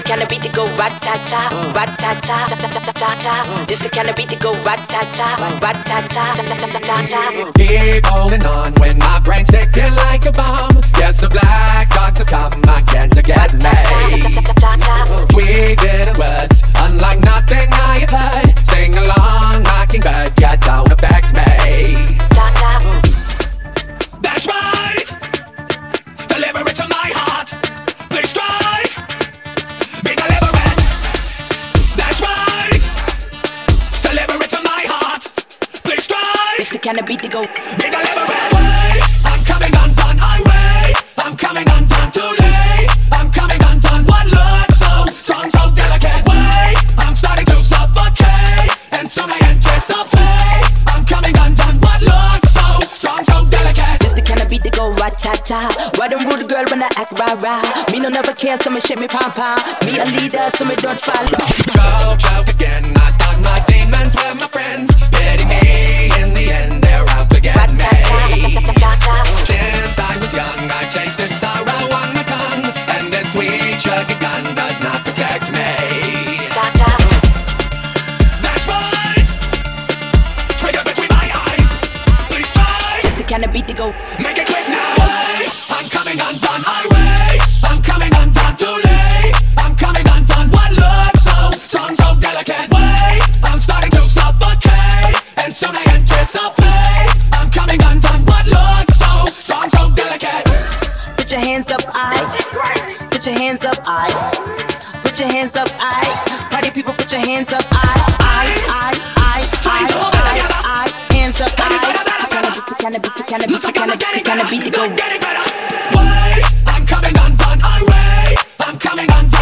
kind of beat that go rat-ta-ta, rat-ta-ta, ta-ta-ta-ta-ta. This the kind of beat that go rat-ta-ta, rat-ta-ta, ta-ta-ta-ta-ta. Keep holding on when my brain's ticking like a bomb. Yes, the black dogs have come again to get me. Tweeted words unlike nothing I have heard. Sing along, mockingbird, yeah, don't affect me. That's right. Deliver it to my heart. Please strike. Be deliberate. That's right. Deliver it to my heart. Please strike. This the kind of beat that go. Be deliberate. Wait, I'm coming undone. I wait. I'm coming undone too late. I'm coming undone. What looks so strong, so delicate? Wait, I'm starting to suffocate, and so my anticipate. I'm coming undone. What looks so strong, so delicate? This the kind of beat that go rat-ta-ta. Why don't rule the girl when I act rah-rah? Me no never care, so me shake me pom-pom. Me a leader, so me don't follow. Choke again. I thought my demons were my friends. Pity me, in the end they're out to get me. Since I was young, I tasted sorrow on my tongue, and this sweet sugar gun does not protect me. That's right. Trigger between my eyes. Please strike. This the kind of beat that go. Make it quick now. Wait, I'm coming undone. I wait. I'm coming undone too late. I'm coming undone. What looks so strong, so delicate? Wait, I'm starting to suffocate, and soon I anticipate. I'm coming undone. What looks so strong, so delicate? Put your hands up, I. Put your hands up, I. Put your hands up, I. Party people, put your hands up, I. Hands up, I. Cannabis, the cannabis, the cannabis, the cannabis, the cannabis, the go. Wait, I'm coming undone. I wait. I'm coming undone.